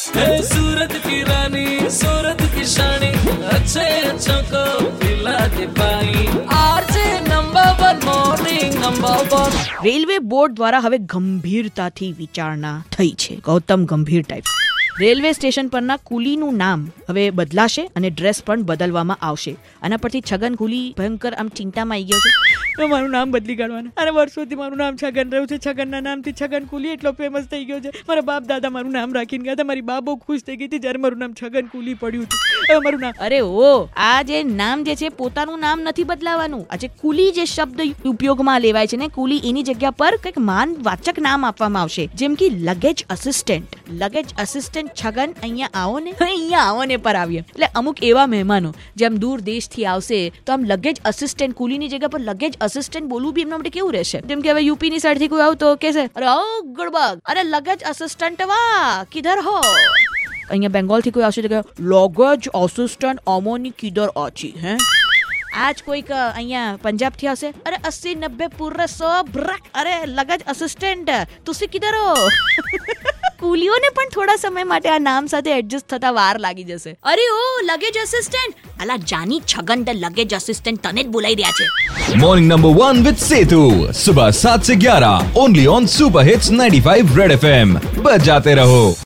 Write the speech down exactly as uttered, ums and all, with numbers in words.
सूरत की रानी सूरत की शानी अच्छे अच्छों को पिला दे पानी RJ number one morning number one. Railway board દ્વારા હવે ગંભીરતાથી વિચારણા થઈ છે. ગૌતમ ગંભીર ટાઈપ. રેલવે સ્ટેશન પરના કુલીનું નામ હવે બદલાશે અને ડ્રેસ પણ બદલવામાં આવશે. આના પરથી છગન કુલી ભયંકર આમ ચિંતામાં આવી ગયો છે. મારું નામ બદલી કાઢવાનું અને વર્ષોથી મારું નામ છગન રહ્યું છે. છગનના નામથી છગન કુલી એટલો ફેમસ થઈ ગયો છે. મારા બાપ દાદા મારું નામ રાખીને ગયા હતા. મારી બા બહુ ખુશ થઈ ગઈ હતી જ્યારે મારું નામ છગન કુલી પડ્યું હતું. હવે મારું નામ અરે ઓ આ જે નામ જે છે પોતાનું નામ નથી બદલાવાનું. આ જે કુલી જે શબ્દ ઉપયોગમાં લેવાય છે ને કુલી એની જગ્યા પર કંઈક માનવાચક નામ આપવામાં આવશે. જેમ કે luggage assistant. Luggage assistant Chhagan અહીંયા આવો ને અહીંયા આવો ને પર આવીએ. એટલે અમુક એવા મહેમાનો જેમ દૂર દેશથી આવશે તો આમ લગેજ અસિસ્ટન્ટ કુલીની જગ્યા પર લગેજ અસિસ્ટન્ટ બોલવું બી એમના માટે કેવું રહેશે. જેમ કે હવે યુપી ની સાઈડ થી કોઈ આવ તો કેસે અરે ઓ ગુડબગ અરે લગેજ અસિસ્ટન્ટ વા કિધર હો. અહીંયા બેંગોલ થી કોઈ આવશે તો કે લગેજ અસિસ્ટન્ટ અમોની કિધર આચી હે. આજ કોઈક અહીંયા પંજાબ થી આવશે અરે અસ્સી નબ્બે પૂરે સો બ્રક અરે લગેજ અસિસ્ટન્ટ તુસી કિધર હો. કુલીઓને પણ થોડા સમય માટે આ નામ સાથે એડજસ્ટ થતા વાર લાગી જશે. અરે ઓ લગેજ અસિસ્ટન્ટ અલા Jani Chhagan the luggage assistant તને જ બોલાઈ રહ્યા છે. Morning number one with Setu सुबह सात से ग्यारह only on super hits ninety five red FM. बजाते रहो.